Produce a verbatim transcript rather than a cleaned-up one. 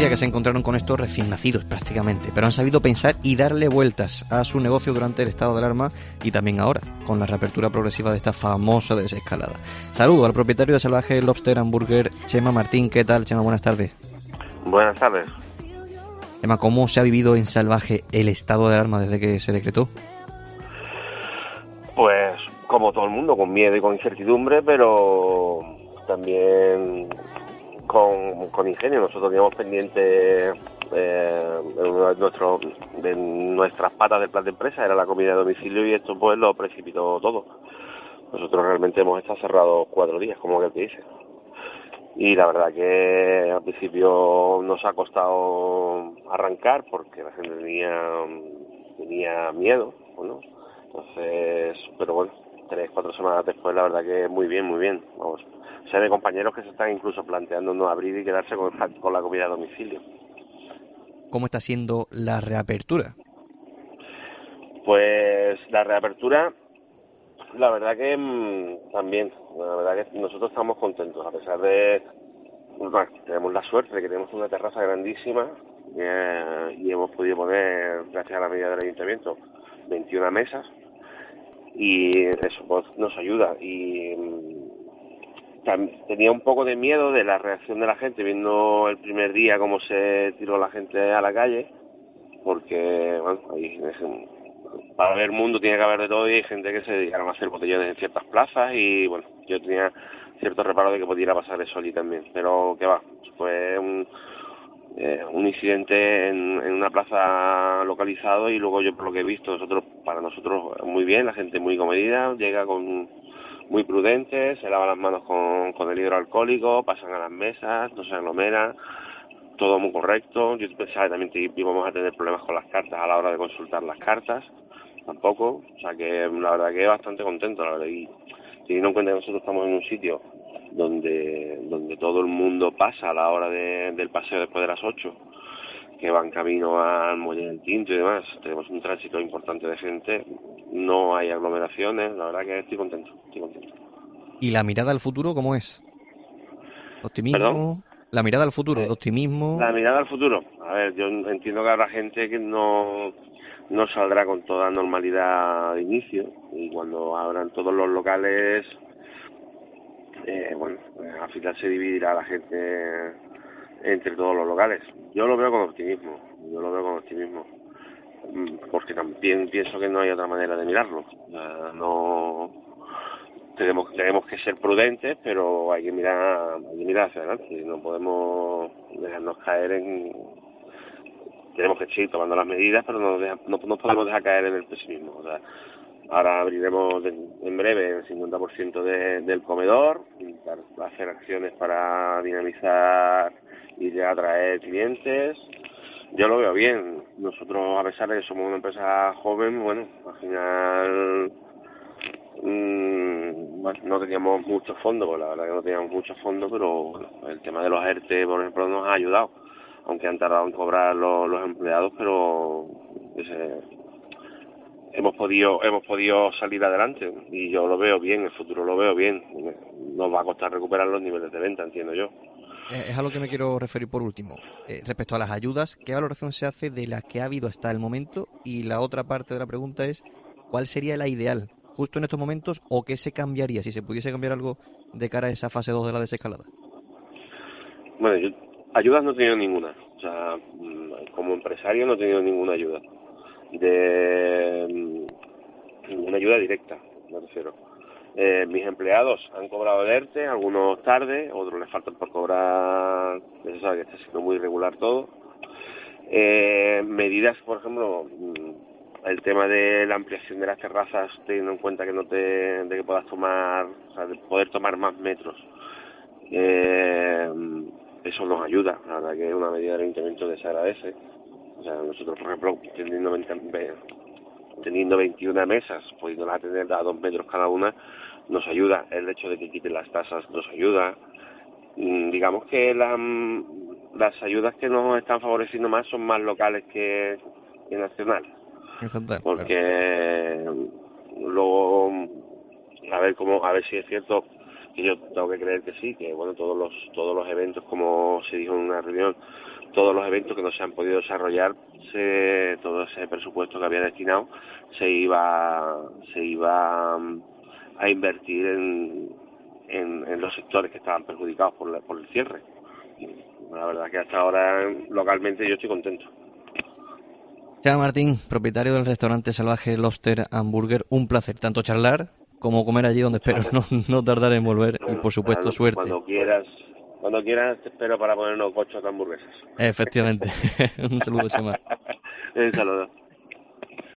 decía que se encontraron con estos recién nacidos prácticamente, pero han sabido pensar y darle vueltas a su negocio durante el estado de alarma y también ahora, con la reapertura progresiva de esta famosa desescalada. Saludo al propietario de Salvaje Lobster Hamburger, Chema Martín. ¿Qué tal, Chema? Buenas tardes. Buenas tardes. Chema, ¿cómo se ha vivido en Salvaje el estado de alarma desde que se decretó? Pues como todo el mundo, con miedo y con incertidumbre, pero también con, con ingenio. Nosotros teníamos pendiente eh, uno de, nuestro, de nuestras patas del plan de empresa, era la comida a domicilio, y esto pues lo precipitó todo. Nosotros realmente hemos estado cerrados cuatro días, como que te dice. Y la verdad que al principio nos ha costado arrancar porque la gente tenía, tenía miedo, ¿no? Entonces, pero bueno, tres, cuatro semanas después, la verdad que muy bien, muy bien. Vamos, sé de compañeros que se están incluso planteando no abrir y quedarse con, con la comida a domicilio. ¿Cómo está siendo la reapertura? Pues la reapertura, la verdad que mmm, también, la verdad que nosotros estamos contentos, a pesar de, bueno, tenemos la suerte de que tenemos una terraza grandísima eh, y hemos podido poner, gracias a la medida del ayuntamiento, veintiuna mesas. Y eso pues nos ayuda. Y tam- tenía un poco de miedo de la reacción de la gente viendo el primer día cómo se tiró la gente a la calle, porque bueno, ahí para ver mundo tiene que haber de todo, y hay gente que se dedicaron a hacer botellones en ciertas plazas, y bueno, yo tenía cierto reparo de que pudiera pasar eso allí también, pero que va, fue un Eh, un incidente en, en una plaza localizado, y luego yo por lo que he visto, nosotros para nosotros muy bien, la gente muy comedida, llega con muy prudente, se lava las manos con, con el hidroalcohólico, pasan a las mesas, no se aglomera, todo muy correcto. Yo pensaba que también te, íbamos a tener problemas con las cartas a la hora de consultar las cartas, tampoco, o sea que la verdad que bastante contento, la verdad, y teniendo en cuenta que nosotros estamos en un sitio donde donde todo el mundo pasa a la hora de, del paseo después de las ocho, que van camino al Muelle del Tinto y demás, tenemos un tránsito importante de gente, no hay aglomeraciones, la verdad que estoy contento, estoy contento. ¿Y la mirada al futuro cómo es? ¿Perdón? ¿Optimismo? La mirada al futuro, ¿de Eh, optimismo? la mirada al futuro, a ver, yo entiendo que habrá gente que no no saldrá con toda normalidad de inicio, y cuando abran todos los locales, Eh, bueno, al final se dividirá la gente entre todos los locales. Yo lo veo con optimismo, yo lo veo con optimismo, porque también pienso que no hay otra manera de mirarlo. Uh, no tenemos tenemos que ser prudentes, pero hay que mirar hay que mirar hacia adelante. No podemos dejarnos caer en, tenemos que seguir tomando las medidas, pero no deja, no nos podemos dejar caer en el pesimismo. O sea, ahora abriremos de, en breve el cincuenta por ciento de, del comedor, para hacer acciones para dinamizar y ya atraer clientes. Yo lo veo bien. Nosotros, a pesar de que somos una empresa joven, bueno, al final mmm, bueno, no teníamos mucho fondo, pues la verdad que no teníamos mucho fondo, pero bueno, el tema de los ERTE, por ejemplo, nos ha ayudado, aunque han tardado en cobrar los, los empleados, pero ese, hemos podido hemos podido salir adelante, y yo lo veo bien, el futuro lo veo bien. Nos va a costar recuperar los niveles de venta, entiendo yo. Es a lo que me quiero referir por último. Eh, respecto a las ayudas, ¿qué valoración se hace de la que ha habido hasta el momento? Y la otra parte de la pregunta es, ¿cuál sería la ideal justo en estos momentos, o qué se cambiaría si se pudiese cambiar algo de cara a esa fase dos de la desescalada? Bueno, yo ayudas no he tenido ninguna. O sea, como empresario no he tenido ninguna ayuda. De ninguna ayuda directa, me refiero. Eh, mis empleados han cobrado el ERTE, algunos tarde, otros les faltan por cobrar, se sabe que está siendo muy irregular todo. Eh, medidas, por ejemplo, el tema de la ampliación de las terrazas, teniendo en cuenta que no te, de que puedas tomar, o sea, de poder tomar más metros. Eh, eso nos ayuda, la verdad que es una medida del ayuntamiento que se agradece. O sea, nosotros, por ejemplo, teniendo, teniendo veintiuna mesas, pudiéndolas atender a dos metros cada una, nos ayuda. El hecho de que quiten las tasas nos ayuda. Digamos que la, las ayudas que nos están favoreciendo más son más locales que, que nacionales. Exacto, porque claro. Luego, a ver cómo, a ver si es cierto, que yo tengo que creer que sí, que bueno, todos los todos los eventos, como se dijo en una reunión, todos los eventos que no se han podido desarrollar, se, todo ese presupuesto que había destinado se iba se iba a invertir en, en, en los sectores que estaban perjudicados por, la, por el cierre. La verdad que hasta ahora localmente yo estoy contento. Chema Martín, propietario del restaurante Salvaje Lobster Hamburger, un placer tanto charlar como comer allí, donde espero no, no tardar en volver, y por supuesto cuando, suerte. Cuando quieras, cuando quieras te espero para poner unos cochos de hamburguesas. Efectivamente. Un saludo, Chema. Un saludo.